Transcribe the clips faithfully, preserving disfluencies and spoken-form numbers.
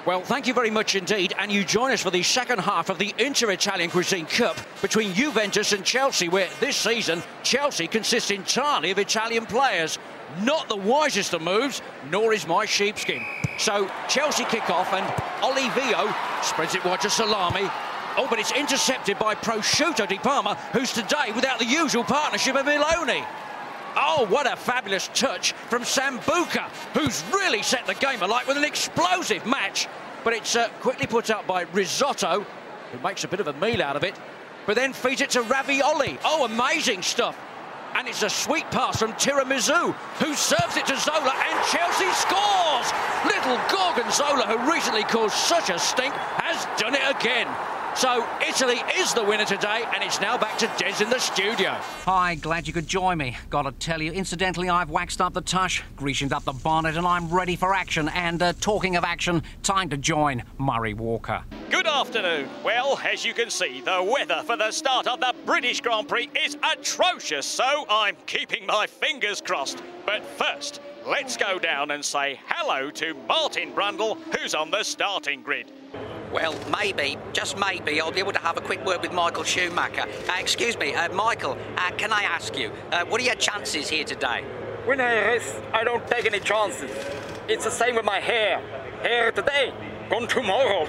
Well, thank you very much indeed, and you join us for the second half of the Inter-Italian Cuisine Cup between Juventus and Chelsea, where this season Chelsea consists entirely of Italian players. Not the wisest of moves, nor is my sheepskin. So Chelsea kick off and Olivio spreads it wide to Salami. Oh, but it's intercepted by Prosciutto Di Parma, who's today without the usual partnership of Miloni. Oh, what a fabulous touch from Sambuca, who's really set the game alight with an explosive match. But it's uh, quickly put up by Risotto, who makes a bit of a meal out of it, but then feeds it to Ravioli. Oh, amazing stuff. And it's a sweet pass from Tiramisu, who serves it to Zola, and Chelsea scores! Little Gorgonzola, who recently caused such a stink, has done it again. So Italy is the winner today, and it's now back to Des in the studio. Hi, glad you could join me. Gotta tell you, incidentally, I've waxed up the tush, greased up the bonnet, and I'm ready for action. And uh, talking of action, time to join Murray Walker. Good afternoon. Well, as you can see, the weather for the start of the British Grand Prix is atrocious, so I'm keeping my fingers crossed. But first, let's go down and say hello to Martin Brundle, who's on the starting grid. Well, maybe, just maybe, I'll be able to have a quick word with Michael Schumacher. Uh, excuse me, uh, Michael, uh, can I ask you, uh, what are your chances here today? When I race, I don't take any chances. It's the same with my hair. Hair today, gone tomorrow.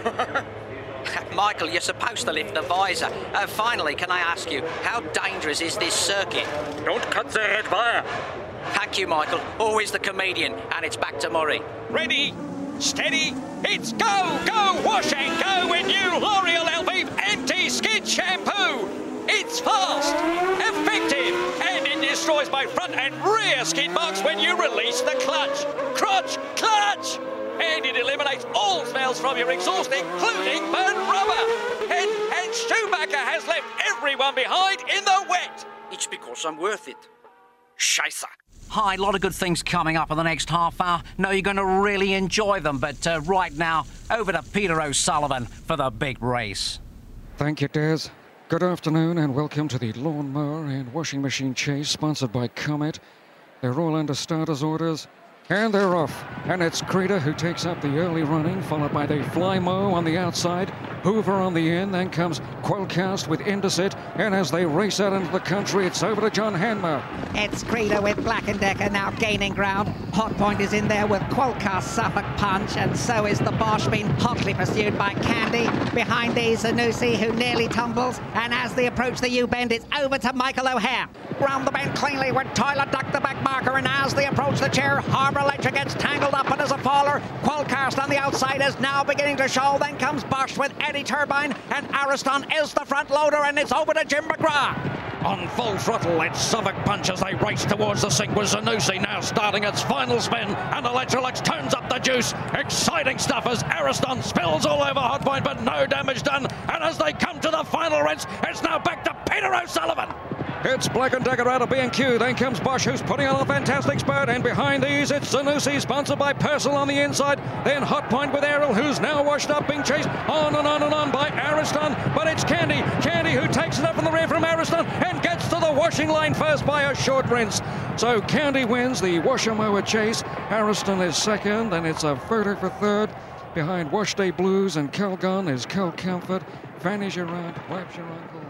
Michael, you're supposed to lift the visor. Uh, finally, can I ask you, how dangerous is this circuit? Don't cut the red wire. Thank you, Michael. Always the comedian, and it's back to Murray. Ready, steady, it's go, go, wash and go with new L'Oreal Elvive Anti-Skid Shampoo. It's fast, effective, and it destroys my front and rear skid marks when you release the clutch. Crotch, clutch! And it eliminates all smells from your exhaust, including burnt rubber. And, and Schumacher has left everyone behind in the wet. It's because I'm worth it. Scheisse. Hi, a lot of good things coming up in the next half hour. Know you're going to really enjoy them, but uh, right now, over to Peter O'Sullivan for the big race. Thank you, Des. Good afternoon and welcome to the Lawnmower and Washing Machine Chase, sponsored by Comet. They're all under starters orders, and they're off. And it's Creeder who takes up the early running, followed by the Flymo on the outside, Hoover on the in, then comes Quellcast with Indesit, and as they race out into the country, it's over to John Hanmer. It's Creeder with Black and Decker now gaining ground. Hotpoint is in there with Quellcast, Suffolk Punch, and so is the Bosch, being hotly pursued by Candy. Behind these, Zanussi, who nearly tumbles, and as they approach the U-bend, it's over to Michael O'Hare. Round the bend cleanly with Tyler Duck, the back marker, and as they approach the chair, Harbour Electric gets tangled up and as a faller. Quellcast on the outside is now beginning to show. Then comes Bosch with Eddie Turbine, and Ariston is the front loader, and it's over to Jim McGrath. On full throttle, it's Suffolk Punch as they race towards the sink, with Zanussi now starting its final spin, and Electrolux turns up the juice. Exciting stuff as Ariston spills all over Hotpoint, but no damage done. And as they come to the final rinse, it's now back to Peter O'Sullivan. It's Black and Decker out of B and Q. Then comes Bosch, who's putting on a fantastic spurt. And behind these, it's Zanussi, sponsored by Purcell on the inside. Then Hotpoint with Errol, who's now washed up, being chased on and on and on by Ariston. But it's Candy. Candy who takes it up in the rear from Ariston and gets to the washing line first by a short rinse. So Candy wins the washer-mower chase. Ariston is second, and it's a verdict for third. Behind Wash Day Blues and Calgon is Cal Comfort. Fanny's your aunt, wipes your uncle.